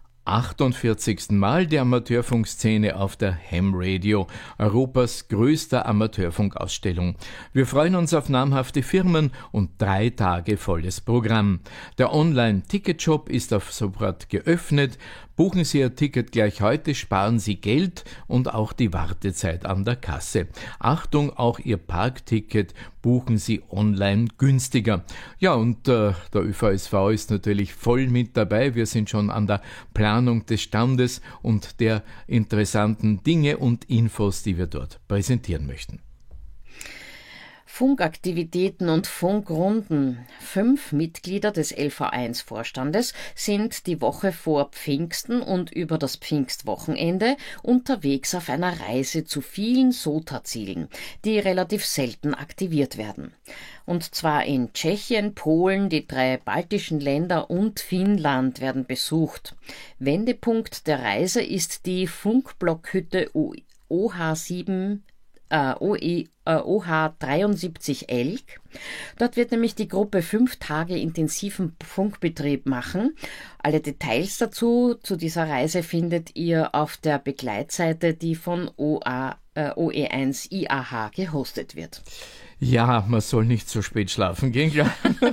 48. Mal die Amateurfunkszene auf der Ham Radio, Europas größter Amateurfunkausstellung. Wir freuen uns auf namhafte Firmen und 3 Tage volles Programm. Der Online-Ticketshop ist auf sofort geöffnet. Buchen Sie Ihr Ticket gleich heute, sparen Sie Geld und auch die Wartezeit an der Kasse. Achtung, auch Ihr Parkticket buchen Sie online günstiger. Ja, und der ÖVSV ist natürlich voll mit dabei. Wir sind schon an der Planung des Standes und der interessanten Dinge und Infos, die wir dort präsentieren möchten.
Funkaktivitäten und Funkrunden. 5 Mitglieder des LV1-Vorstandes sind die Woche vor Pfingsten und über das Pfingstwochenende unterwegs auf einer Reise zu vielen SOTA-Zielen, die relativ selten aktiviert werden. Und zwar in Tschechien, Polen, die 3 baltischen Länder und Finnland werden besucht. Wendepunkt der Reise ist die Funkblockhütte OH73 Elk. Dort wird nämlich die Gruppe 5 Tage intensiven Funkbetrieb machen. Alle Details dazu, zu dieser Reise, findet ihr auf der Begleitseite, die von OE1 IAH gehostet wird.
Ja, man soll nicht so spät schlafen gehen, klar.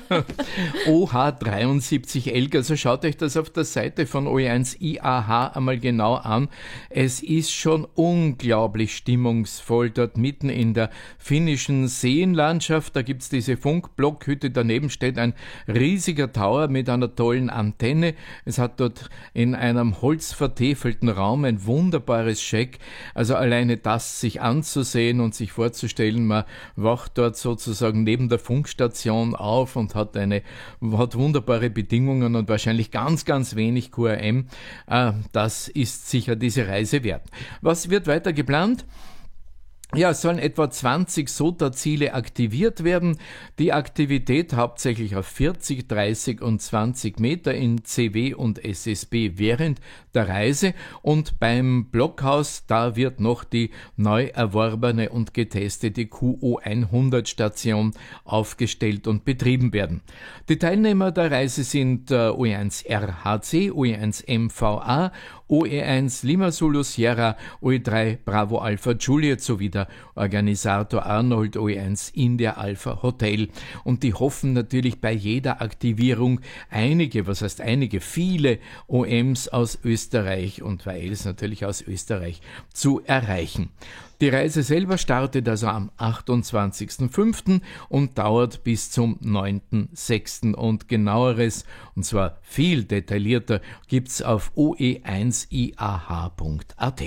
OH73 Elk, also schaut euch das auf der Seite von OE1 IAH einmal genau an. Es ist schon unglaublich stimmungsvoll dort mitten in der finnischen Seenlandschaft. Da gibt's diese Funkblockhütte, daneben steht ein riesiger Tower mit einer tollen Antenne. Es hat dort in einem holzvertäfelten Raum ein wunderbares Scheck. Also alleine das sich anzusehen und sich vorzustellen, man wacht dort sozusagen neben der Funkstation auf und hat wunderbare Bedingungen und wahrscheinlich ganz, ganz wenig QRM. Das ist sicher diese Reise wert. Was wird weiter geplant? Ja, es sollen etwa 20 SOTA-Ziele aktiviert werden. Die Aktivität hauptsächlich auf 40, 30 und 20 Meter in CW und SSB während der Reise. Und beim Blockhaus, da wird noch die neu erworbene und getestete QO100-Station aufgestellt und betrieben werden. Die Teilnehmer der Reise sind OE1 RHC, OE1 MVA, OE1 Lima Zulu Sierra, OE3 Bravo Alpha Juliet sowie der Organisator Arnold OE1 India Alpha Hotel. Und die hoffen natürlich bei jeder Aktivierung viele OMs aus Österreich und Wales natürlich aus Österreich zu erreichen. Die Reise selber startet also am 28.05. und dauert bis zum 9.06. und genaueres, und zwar viel detaillierter, gibt's auf oe1iah.at.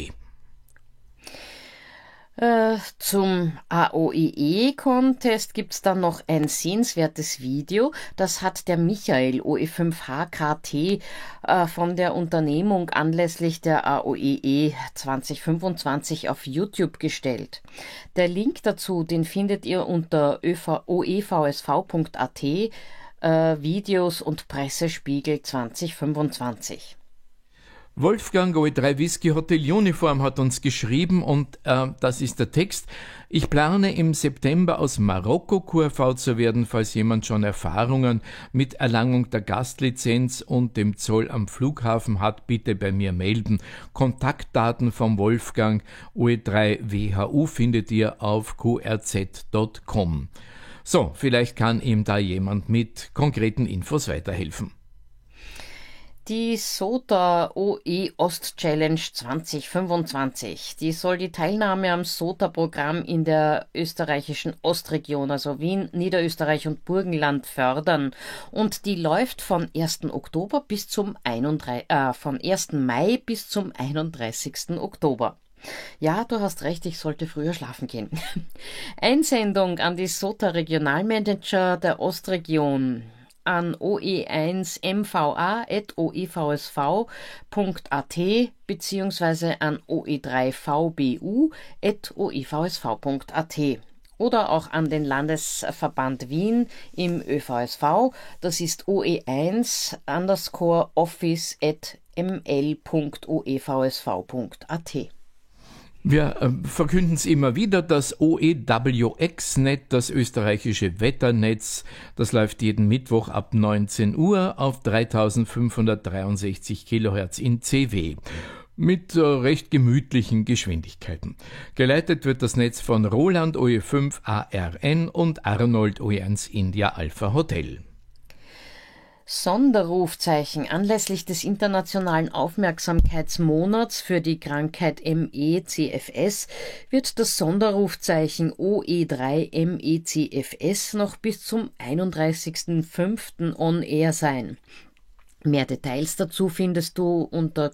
Zum AOEE-Contest gibt's dann noch ein sehenswertes Video. Das hat der Michael OE5HKT von der Unternehmung anlässlich der AOEE 2025 auf YouTube gestellt. Der Link dazu, den findet ihr unter oevsv.at Videos und Pressespiegel 2025.
Wolfgang OE3 Whisky Hotel Uniform hat uns geschrieben und das ist der Text. Ich plane im September aus Marokko QRV zu werden, falls jemand schon Erfahrungen mit Erlangung der Gastlizenz und dem Zoll am Flughafen hat, bitte bei mir melden. Kontaktdaten vom Wolfgang OE3 WHU findet ihr auf qrz.com. So, vielleicht kann ihm da jemand mit konkreten Infos weiterhelfen.
Die SOTA OE Ost Challenge 2025, die soll die Teilnahme am SOTA-Programm in der österreichischen Ostregion, also Wien, Niederösterreich und Burgenland, fördern. Und die läuft von 1. Mai bis zum 31. Oktober. Ja, du hast recht, ich sollte früher schlafen gehen. Einsendung an die SOTA-Regionalmanager der Ostregion an oe1mva@oevsv.at bzw. an oe3vbu@oevsv.at oder auch an den Landesverband Wien im ÖVSV. Das ist oe1_office@ml.oevsv.at.
Wir verkünden es immer wieder, das OEWX-Net, das österreichische Wetternetz, das läuft jeden Mittwoch ab 19 Uhr auf 3563 Kilohertz in CW. Mit recht gemütlichen Geschwindigkeiten. Geleitet wird das Netz von Roland OE5 ARN und Arnold OE1 India Alpha Hotel.
Sonderrufzeichen anlässlich des Internationalen Aufmerksamkeitsmonats für die Krankheit ME/CFS wird das Sonderrufzeichen OE3 ME/CFS noch bis zum 31.05. on air sein. Mehr Details dazu findest du unter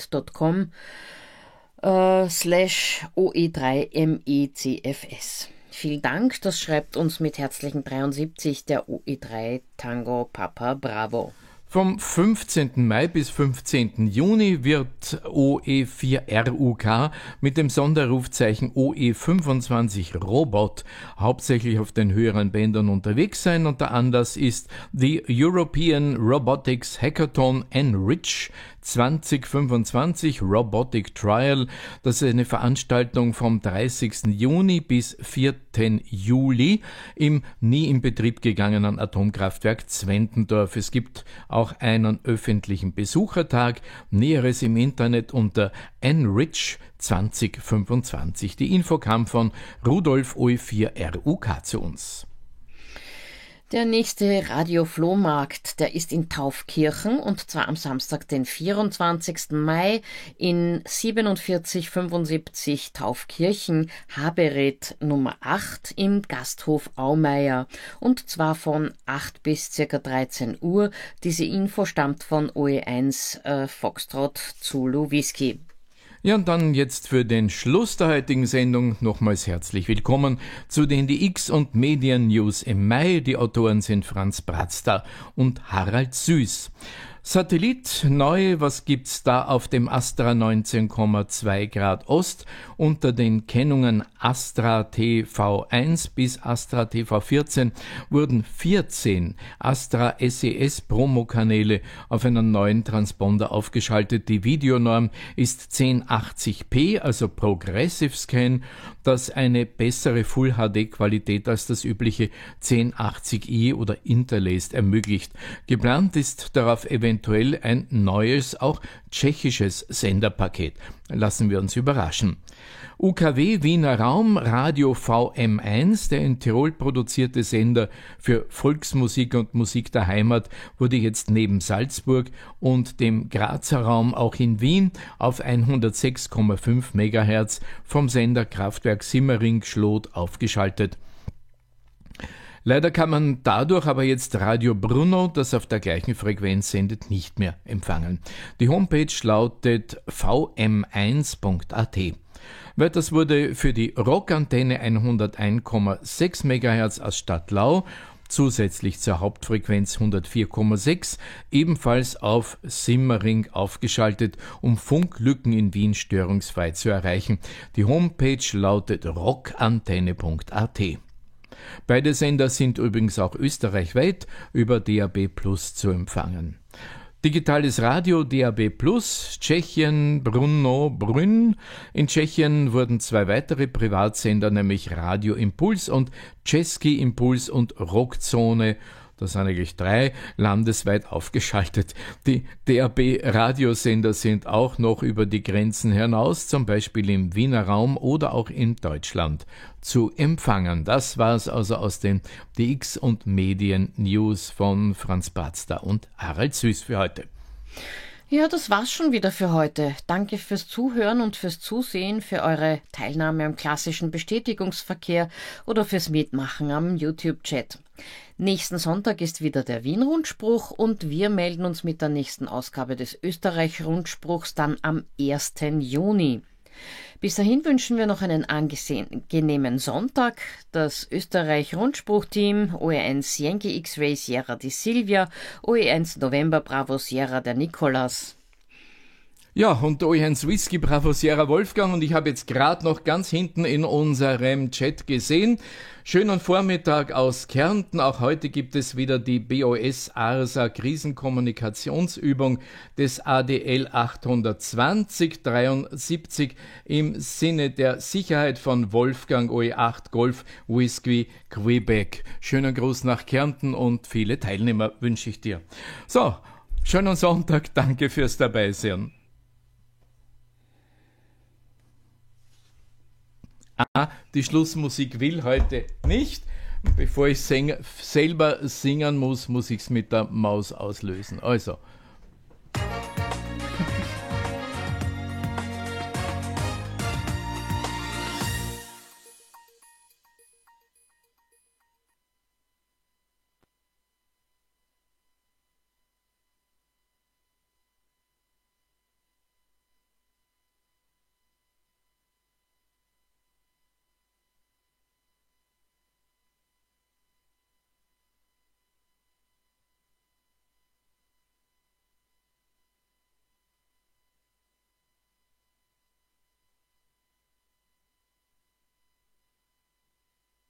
qrz.com /OE3MECFS. Vielen Dank, das schreibt uns mit herzlichen 73 der OE3 Tango Papa Bravo.
Vom 15. Mai bis 15. Juni wird OE4RUK mit dem Sonderrufzeichen OE25 Robot hauptsächlich auf den höheren Bändern unterwegs sein und der Anlass ist the European Robotics Hackathon Enrich 2025 Robotic Trial. Das ist eine Veranstaltung vom 30. Juni bis 4. Juli im nie in Betrieb gegangenen Atomkraftwerk Zwentendorf. Es gibt auch einen öffentlichen Besuchertag. Näheres im Internet unter Enrich 2025. Die Info kam von Rudolf OE4RUK zu uns.
Der nächste Radio-Flohmarkt, der ist in Taufkirchen und zwar am Samstag, den 24. Mai in 4775 Taufkirchen, Habereth Nummer 8 im Gasthof Aumeier und zwar von 8 bis ca. 13 Uhr. Diese Info stammt von OE1 Foxtrot Zulu Whisky.
Ja, und dann jetzt für den Schluss der heutigen Sendung nochmals herzlich willkommen zu den DX und Medien News im Mai. Die Autoren sind Franz Bratzda und Harald Süß. Satellit neu, was gibt's da auf dem Astra 19,2 Grad Ost unter den Kennungen Astra TV1 bis Astra TV14 wurden 14 Astra SES Promokanäle auf einen neuen Transponder aufgeschaltet. Die Videonorm ist 1080p, also Progressive Scan, das eine bessere Full HD Qualität als das übliche 1080i oder Interlaced ermöglicht. Geplant ist darauf eventuell ein neues, auch tschechisches Senderpaket. Lassen wir uns überraschen. UKW Wiener Raum Radio VM1, der in Tirol produzierte Sender für Volksmusik und Musik der Heimat, wurde jetzt neben Salzburg und dem Grazer Raum auch in Wien auf 106,5 MHz vom Sender Kraftwerk Simmering-Schlot aufgeschaltet. Leider kann man dadurch aber jetzt Radio Brunno, das auf der gleichen Frequenz sendet, nicht mehr empfangen. Die Homepage lautet vm1.at. Weiters wurde für die Rockantenne 101,6 MHz aus Stadtlau zusätzlich zur Hauptfrequenz 104,6 ebenfalls auf Simmering aufgeschaltet, um Funklücken in Wien störungsfrei zu erreichen. Die Homepage lautet rockantenne.at. Beide Sender sind übrigens auch österreichweit über DAB+ zu empfangen. Digitales Radio DAB+, Tschechien, Brno, Brünn. In Tschechien wurden 2 weitere Privatsender, nämlich Radio Impuls und Český Impuls und Rockzone, das sind eigentlich 3, landesweit aufgeschaltet. Die DAB-Radiosender sind auch noch über die Grenzen hinaus, zum Beispiel im Wiener Raum oder auch in Deutschland, zu empfangen. Das war's also aus den DX und Medien News von Franz Bratzda und Harald Süß für heute.
Ja, das war's schon wieder für heute. Danke fürs Zuhören und fürs Zusehen, für eure Teilnahme am klassischen Bestätigungsverkehr oder fürs Mitmachen am YouTube-Chat. Nächsten Sonntag ist wieder der Wien-Rundspruch und wir melden uns mit der nächsten Ausgabe des Österreich-Rundspruchs dann am 1. Juni. Bis dahin wünschen wir noch einen angenehmen Sonntag. Das Österreich-Rundspruch-Team, OE1 Yankee X-Ray Sierra die Silvia, OE1 November Bravo Sierra der Nikolas.
Ja, und OE1 Whisky Bravo Sierra Wolfgang und ich habe jetzt gerade noch ganz hinten in unserem Chat gesehen, schönen Vormittag aus Kärnten. Auch heute gibt es wieder die BOS-ARSA Krisenkommunikationsübung des ADL 82073 im Sinne der Sicherheit von Wolfgang OE8 Golf Whisky Quebec. Schönen Gruß nach Kärnten und viele Teilnehmer wünsche ich dir. So, schönen Sonntag, danke fürs Dabeisein. Die Schlussmusik will heute nicht. Bevor ich selber singen muss, muss ich es mit der Maus auslösen. Also,